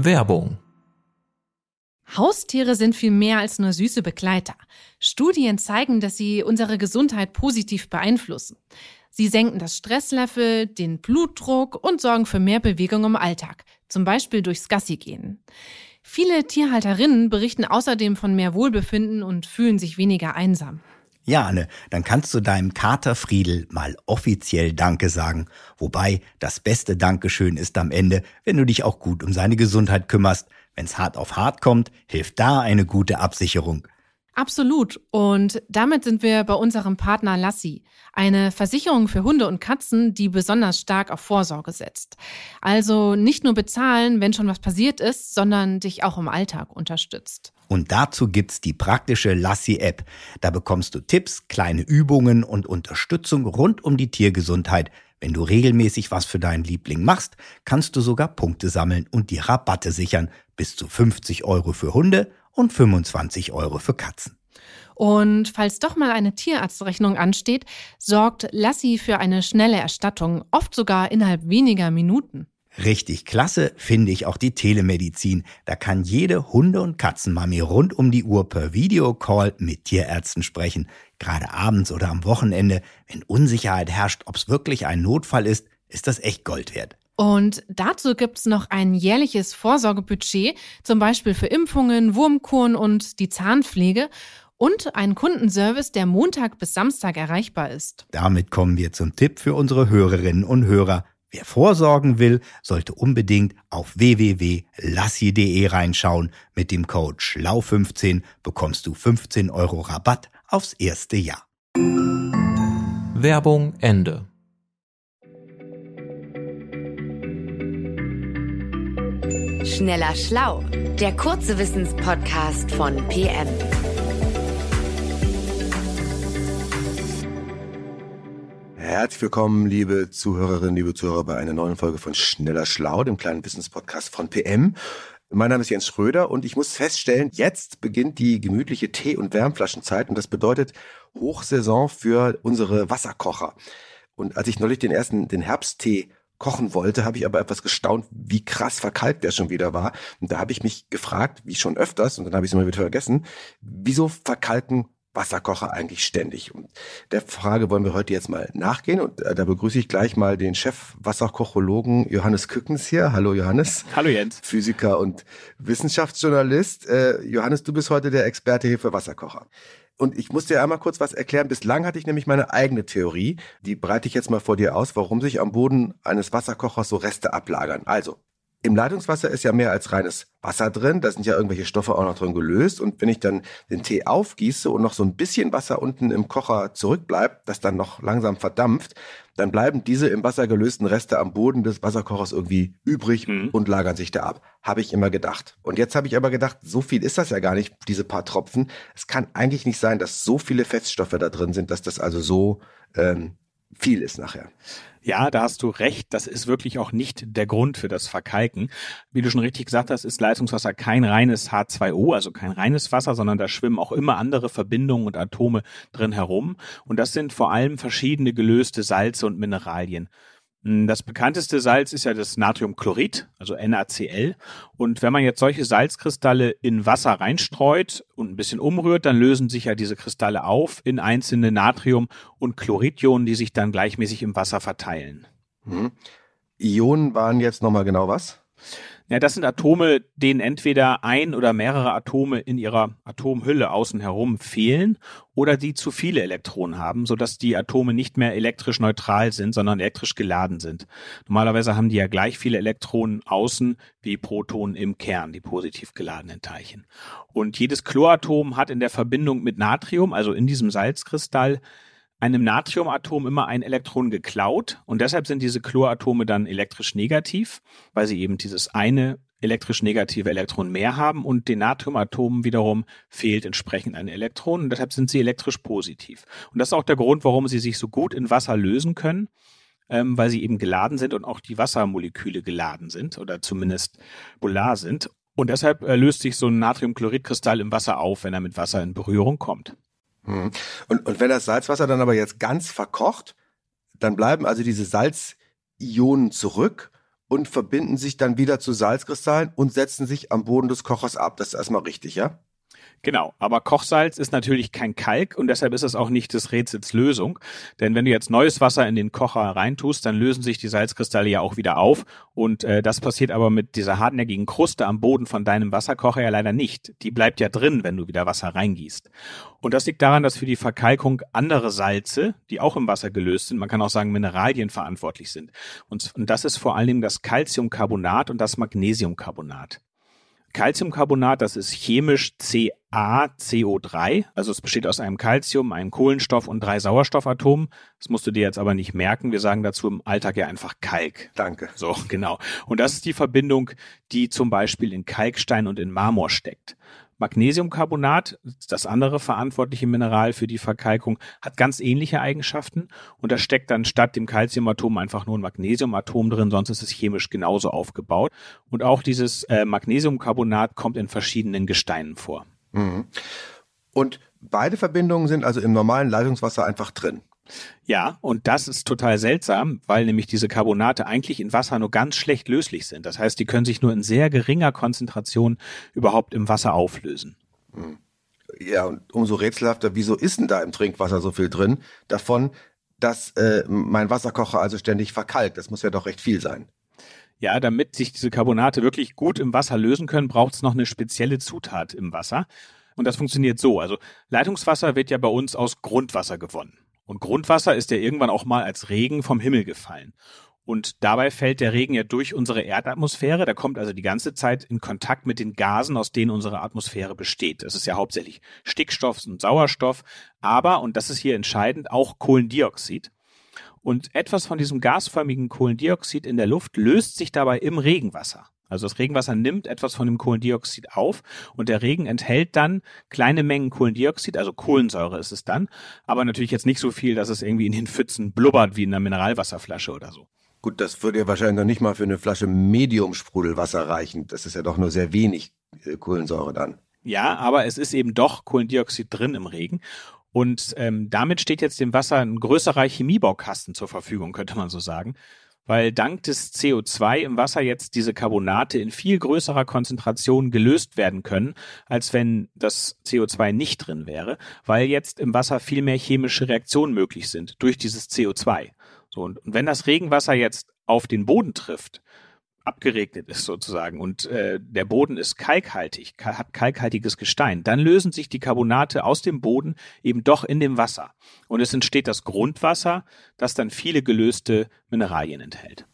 Werbung. Haustiere sind viel mehr als nur süße Begleiter. Studien zeigen, dass sie unsere Gesundheit positiv beeinflussen. Sie senken das Stresslevel, den Blutdruck und sorgen für mehr Bewegung im Alltag, zum Beispiel durchs Gassigehen. Viele Tierhalterinnen berichten außerdem von mehr Wohlbefinden und fühlen sich weniger einsam. Ja, Anne, dann kannst du deinem Kater Friedel mal offiziell Danke sagen. Wobei, das beste Dankeschön ist am Ende, wenn du dich auch gut um seine Gesundheit kümmerst. Wenn's hart auf hart kommt, hilft da eine gute Absicherung. Absolut. Und damit sind wir bei unserem Partner Lassi, eine Versicherung für Hunde und Katzen, die besonders stark auf Vorsorge setzt. Also nicht nur bezahlen, wenn schon was passiert ist, sondern dich auch im Alltag unterstützt. Und dazu gibt's die praktische Lassi-App. Da bekommst du Tipps, kleine Übungen und Unterstützung rund um die Tiergesundheit. Wenn du regelmäßig was für deinen Liebling machst, kannst du sogar Punkte sammeln und dir Rabatte sichern. Bis zu 50 € für Hunde und 25 € für Katzen. Und falls doch mal eine Tierarztrechnung ansteht, sorgt Lassi für eine schnelle Erstattung, oft sogar innerhalb weniger Minuten. Richtig klasse finde ich auch die Telemedizin. Da kann jede Hunde- und Katzenmami rund um die Uhr per Videocall mit Tierärzten sprechen. Gerade abends oder am Wochenende, wenn Unsicherheit herrscht, ob es wirklich ein Notfall ist das echt Gold wert. Und dazu gibt's noch ein jährliches Vorsorgebudget, zum Beispiel für Impfungen, Wurmkuren und die Zahnpflege und einen Kundenservice, der Montag bis Samstag erreichbar ist. Damit kommen wir zum Tipp für unsere Hörerinnen und Hörer. Wer vorsorgen will, sollte unbedingt auf www.lassi.de reinschauen. Mit dem Code SCHLAU15 bekommst du 15 € Rabatt aufs erste Jahr. Werbung Ende. Schneller Schlau, der kurze Wissenspodcast von PM. Herzlich willkommen, liebe Zuhörerinnen, liebe Zuhörer, bei einer neuen Folge von Schneller Schlau, dem kleinen Wissenspodcast von PM. Mein Name ist Jens Schröder und ich muss feststellen, jetzt beginnt die gemütliche Tee- und Wärmflaschenzeit und das bedeutet Hochsaison für unsere Wasserkocher. Und als ich neulich den Herbsttee kochen wollte, habe ich aber etwas gestaunt, wie krass verkalkt der schon wieder war. Und da habe ich mich gefragt, wie schon öfters, und dann habe ich es immer wieder vergessen, wieso verkalken Wasserkocher eigentlich ständig? Und der Frage wollen wir heute jetzt mal nachgehen. Und da begrüße ich gleich mal den Chef-Wasserkochologen Johannes Kückens hier. Hallo Johannes. Hallo Jens. Physiker und Wissenschaftsjournalist. Johannes, du bist heute der Experte hier für Wasserkocher. Und ich muss dir einmal kurz was erklären. Bislang hatte ich nämlich meine eigene Theorie. Die breite ich jetzt mal vor dir aus, warum sich am Boden eines Wasserkochers so Reste ablagern. Also, im Leitungswasser ist ja mehr als reines Wasser drin. Da sind ja irgendwelche Stoffe auch noch drin gelöst. Und wenn ich dann den Tee aufgieße und noch so ein bisschen Wasser unten im Kocher zurückbleibt, das dann noch langsam verdampft, dann bleiben diese im Wasser gelösten Reste am Boden des Wasserkochers irgendwie übrig und lagern sich da ab. Habe ich immer gedacht. Und jetzt habe ich aber gedacht, so viel ist das ja gar nicht, diese paar Tropfen. Es kann eigentlich nicht sein, dass so viele Feststoffe da drin sind, dass das also so viel ist nachher. Ja, da hast du recht. Das ist wirklich auch nicht der Grund für das Verkalken. Wie du schon richtig gesagt hast, ist Leitungswasser kein reines H2O, also kein reines Wasser, sondern da schwimmen auch immer andere Verbindungen und Atome drin herum. Und das sind vor allem verschiedene gelöste Salze und Mineralien. Das bekannteste Salz ist ja das Natriumchlorid, also NaCl. Und wenn man jetzt solche Salzkristalle in Wasser reinstreut und ein bisschen umrührt, dann lösen sich ja diese Kristalle auf in einzelne Natrium- und Chloridionen, die sich dann gleichmäßig im Wasser verteilen. Ionen waren jetzt nochmal genau was? Ja, das sind Atome, denen entweder ein oder mehrere Atome in ihrer Atomhülle außen herum fehlen oder die zu viele Elektronen haben, sodass die Atome nicht mehr elektrisch neutral sind, sondern elektrisch geladen sind. Normalerweise haben die ja gleich viele Elektronen außen wie Protonen im Kern, die positiv geladenen Teilchen. Und jedes Chloratom hat in der Verbindung mit Natrium, also in diesem Salzkristall, einem Natriumatom immer ein Elektron geklaut und deshalb sind diese Chloratome dann elektrisch negativ, weil sie eben dieses eine elektrisch negative Elektron mehr haben und den Natriumatomen wiederum fehlt entsprechend ein Elektron und deshalb sind sie elektrisch positiv. Und das ist auch der Grund, warum sie sich so gut in Wasser lösen können, weil sie eben geladen sind und auch die Wassermoleküle geladen sind oder zumindest polar sind. Und deshalb löst sich so ein Natriumchloridkristall im Wasser auf, wenn er mit Wasser in Berührung kommt. Und wenn das Salzwasser dann aber jetzt ganz verkocht, dann bleiben also diese Salzionen zurück und verbinden sich dann wieder zu Salzkristallen und setzen sich am Boden des Kochers ab. Das ist erstmal richtig, ja? Genau, aber Kochsalz ist natürlich kein Kalk und deshalb ist es auch nicht des Rätsels Lösung. Denn wenn du jetzt neues Wasser in den Kocher reintust, dann lösen sich die Salzkristalle ja auch wieder auf. Und das passiert aber mit dieser hartnäckigen Kruste am Boden von deinem Wasserkocher ja leider nicht. Die bleibt ja drin, wenn du wieder Wasser reingießt. Und das liegt daran, dass für die Verkalkung andere Salze, die auch im Wasser gelöst sind, man kann auch sagen Mineralien, verantwortlich sind. Und das ist vor allem das Calciumcarbonat und das Magnesiumcarbonat. Calciumcarbonat, das ist chemisch CaCO3, also es besteht aus einem Calcium, einem Kohlenstoff und 3 Sauerstoffatomen. Das musst du dir jetzt aber nicht merken, wir sagen dazu im Alltag ja einfach Kalk. Danke. So, genau. Und das ist die Verbindung, die zum Beispiel in Kalkstein und in Marmor steckt. Magnesiumcarbonat, das andere verantwortliche Mineral für die Verkalkung, hat ganz ähnliche Eigenschaften und da steckt dann statt dem Calciumatom einfach nur ein Magnesiumatom drin, sonst ist es chemisch genauso aufgebaut. Und auch dieses Magnesiumcarbonat kommt in verschiedenen Gesteinen vor. Mhm. Und beide Verbindungen sind also im normalen Leitungswasser einfach drin. Ja, und das ist total seltsam, weil nämlich diese Carbonate eigentlich in Wasser nur ganz schlecht löslich sind. Das heißt, die können sich nur in sehr geringer Konzentration überhaupt im Wasser auflösen. Ja, und umso rätselhafter, wieso ist denn da im Trinkwasser so viel drin davon, dass mein Wasserkocher also ständig verkalkt? Das muss ja doch recht viel sein. Ja, damit sich diese Carbonate wirklich gut im Wasser lösen können, braucht es noch eine spezielle Zutat im Wasser. Und das funktioniert so. Also Leitungswasser wird ja bei uns aus Grundwasser gewonnen. Und Grundwasser ist ja irgendwann auch mal als Regen vom Himmel gefallen. Und dabei fällt der Regen ja durch unsere Erdatmosphäre. Der kommt also die ganze Zeit in Kontakt mit den Gasen, aus denen unsere Atmosphäre besteht. Das ist ja hauptsächlich Stickstoff und Sauerstoff, aber, und das ist hier entscheidend, auch Kohlendioxid. Und etwas von diesem gasförmigen Kohlendioxid in der Luft löst sich dabei im Regenwasser. Also das Regenwasser nimmt etwas von dem Kohlendioxid auf und der Regen enthält dann kleine Mengen Kohlendioxid, also Kohlensäure ist es dann, aber natürlich jetzt nicht so viel, dass es irgendwie in den Pfützen blubbert wie in einer Mineralwasserflasche oder so. Gut, das würde ja wahrscheinlich noch nicht mal für eine Flasche Medium-Sprudelwasser reichen. Das ist ja doch nur sehr wenig Kohlensäure dann. Ja, aber es ist eben doch Kohlendioxid drin im Regen. Und damit steht jetzt dem Wasser ein größerer Chemiebaukasten zur Verfügung, könnte man so sagen. Weil dank des CO2 im Wasser jetzt diese Carbonate in viel größerer Konzentration gelöst werden können, als wenn das CO2 nicht drin wäre, weil jetzt im Wasser viel mehr chemische Reaktionen möglich sind durch dieses CO2. So, und wenn das Regenwasser jetzt auf den Boden trifft, abgeregnet ist sozusagen und der Boden ist kalkhaltig, hat kalkhaltiges Gestein, dann lösen sich die Carbonate aus dem Boden eben doch in dem Wasser. Und es entsteht das Grundwasser, das dann viele gelöste Mineralien enthält.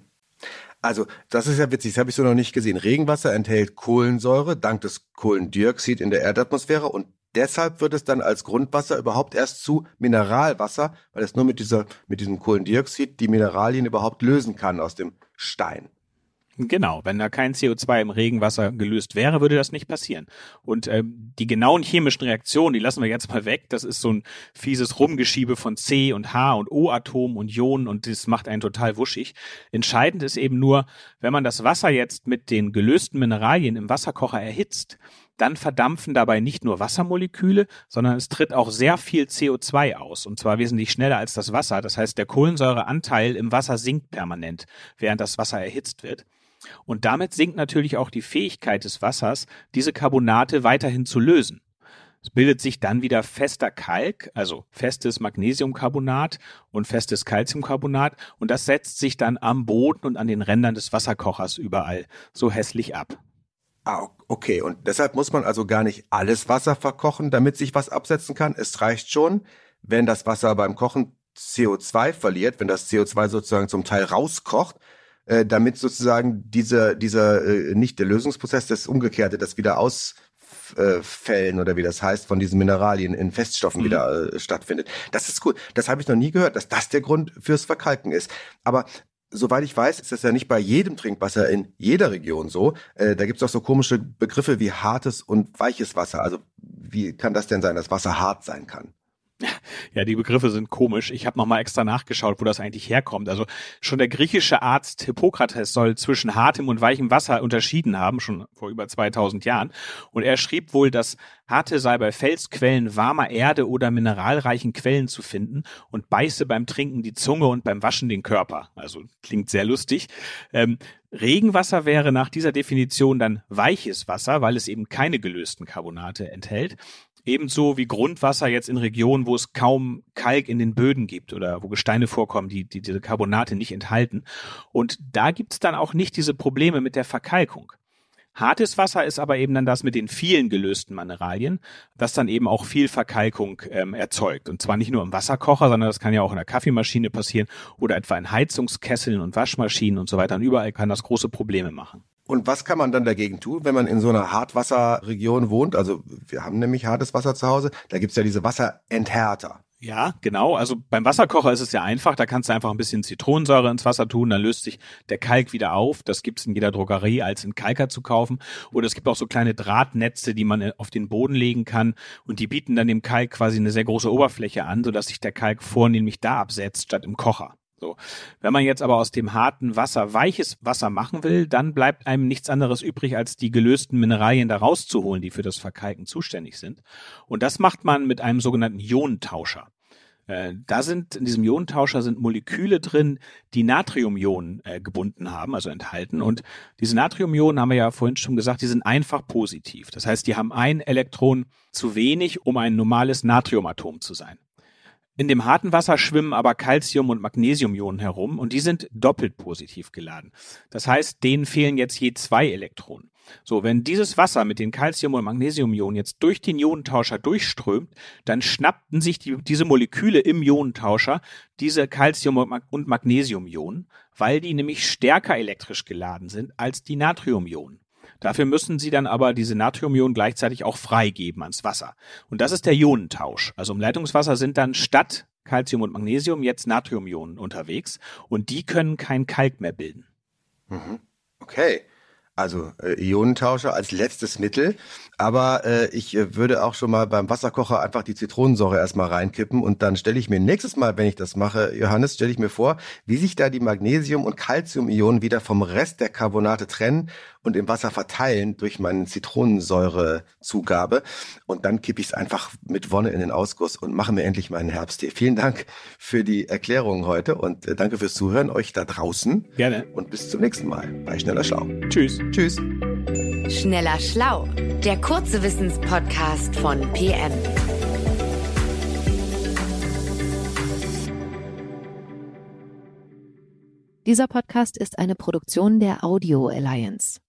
Also das ist ja witzig, das habe ich so noch nicht gesehen. Regenwasser enthält Kohlensäure dank des Kohlendioxid in der Erdatmosphäre und deshalb wird es dann als Grundwasser überhaupt erst zu Mineralwasser, weil es nur mit diesem Kohlendioxid die Mineralien überhaupt lösen kann aus dem Stein. Genau, wenn da kein CO2 im Regenwasser gelöst wäre, würde das nicht passieren. Und die genauen chemischen Reaktionen, die lassen wir jetzt mal weg. Das ist so ein fieses Rumgeschiebe von C- und H- und O-Atomen und Ionen und das macht einen total wuschig. Entscheidend ist eben nur, wenn man das Wasser jetzt mit den gelösten Mineralien im Wasserkocher erhitzt, dann verdampfen dabei nicht nur Wassermoleküle, sondern es tritt auch sehr viel CO2 aus, und zwar wesentlich schneller als das Wasser. Das heißt, der Kohlensäureanteil im Wasser sinkt permanent, während das Wasser erhitzt wird. Und damit sinkt natürlich auch die Fähigkeit des Wassers, diese Carbonate weiterhin zu lösen. Es bildet sich dann wieder fester Kalk, also festes Magnesiumcarbonat und festes Calciumcarbonat, und das setzt sich dann am Boden und an den Rändern des Wasserkochers überall so hässlich ab. Ah, okay. Und deshalb muss man also gar nicht alles Wasser verkochen, damit sich was absetzen kann. Es reicht schon, wenn das Wasser beim Kochen CO2 verliert, wenn das CO2 sozusagen zum Teil rauskocht, damit sozusagen dieser nicht der Lösungsprozess, das Umgekehrte, das wieder Ausfällen oder wie das heißt, von diesen Mineralien in Feststoffen wieder stattfindet. Das ist cool. Das habe ich noch nie gehört, dass das der Grund fürs Verkalken ist. Aber soweit ich weiß, ist das ja nicht bei jedem Trinkwasser in jeder Region so. Da gibt es auch so komische Begriffe wie hartes und weiches Wasser. Also wie kann das denn sein, dass Wasser hart sein kann? Ja, die Begriffe sind komisch. Ich habe nochmal extra nachgeschaut, wo das eigentlich herkommt. Also schon der griechische Arzt Hippokrates soll zwischen hartem und weichem Wasser unterschieden haben, schon vor über 2000 Jahren. Und er schrieb wohl, dass harte sei bei Felsquellen, warmer Erde oder mineralreichen Quellen zu finden und beiße beim Trinken die Zunge und beim Waschen den Körper. Also klingt sehr lustig. Regenwasser wäre nach dieser Definition dann weiches Wasser, weil es eben keine gelösten Carbonate enthält. Ebenso wie Grundwasser jetzt in Regionen, wo es kaum Kalk in den Böden gibt oder wo Gesteine vorkommen, die diese Carbonate nicht enthalten. Und da gibt's dann auch nicht diese Probleme mit der Verkalkung. Hartes Wasser ist aber eben dann das mit den vielen gelösten Mineralien, das dann eben auch viel Verkalkung erzeugt. Und zwar nicht nur im Wasserkocher, sondern das kann ja auch in der Kaffeemaschine passieren oder etwa in Heizungskesseln und Waschmaschinen und so weiter. Und überall kann das große Probleme machen. Und was kann man dann dagegen tun, wenn man in so einer Hartwasserregion wohnt? Also wir haben nämlich hartes Wasser zu Hause. Da gibt's ja diese Wasserenthärter. Ja, genau. Also beim Wasserkocher ist es ja einfach. Da kannst du einfach ein bisschen Zitronensäure ins Wasser tun, dann löst sich der Kalk wieder auf. Das gibt's in jeder Drogerie als Entkalker zu kaufen. Oder es gibt auch so kleine Drahtnetze, die man auf den Boden legen kann. Und die bieten dann dem Kalk quasi eine sehr große Oberfläche an, sodass sich der Kalk vornehmlich da absetzt, statt im Kocher. So. Wenn man jetzt aber aus dem harten Wasser weiches Wasser machen will, dann bleibt einem nichts anderes übrig, als die gelösten Mineralien da rauszuholen, die für das Verkalken zuständig sind. Und das macht man mit einem sogenannten Ionentauscher. In diesem Ionentauscher sind Moleküle drin, die Natriumionen gebunden haben, also enthalten. Und diese Natriumionen, haben wir ja vorhin schon gesagt, die sind einfach positiv. Das heißt, die haben ein Elektron zu wenig, um ein normales Natriumatom zu sein. In dem harten Wasser schwimmen aber Calcium- und Magnesiumionen herum und die sind doppelt positiv geladen. Das heißt, denen fehlen jetzt je 2 Elektronen. So, wenn dieses Wasser mit den Calcium- und Magnesiumionen jetzt durch den Ionentauscher durchströmt, dann schnappten sich diese Moleküle im Ionentauscher diese Calcium- und Magnesiumionen, weil die nämlich stärker elektrisch geladen sind als die Natriumionen. Dafür müssen sie dann aber diese Natriumionen gleichzeitig auch freigeben ans Wasser. Und das ist der Ionentausch. Also im Leitungswasser sind dann statt Calcium und Magnesium jetzt Natriumionen unterwegs und die können kein Kalk mehr bilden. Okay. Also Ionentauscher als letztes Mittel, aber ich würde auch schon mal beim Wasserkocher einfach die Zitronensäure erstmal reinkippen und dann stelle ich mir nächstes Mal, wenn ich das mache, Johannes, stelle ich mir vor, wie sich da die Magnesium- und Calciumionen wieder vom Rest der Carbonate trennen und im Wasser verteilen durch meine Zitronensäurezugabe und dann kippe ich es einfach mit Wonne in den Ausguss und mache mir endlich meinen Herbsttee. Vielen Dank für die Erklärung heute und danke fürs Zuhören euch da draußen. Gerne. Und bis zum nächsten Mal bei Schneller Schlau. Tschüss. Tschüss. Schneller Schlau, der kurze Wissenspodcast von PM. Dieser Podcast ist eine Produktion der Audio Alliance.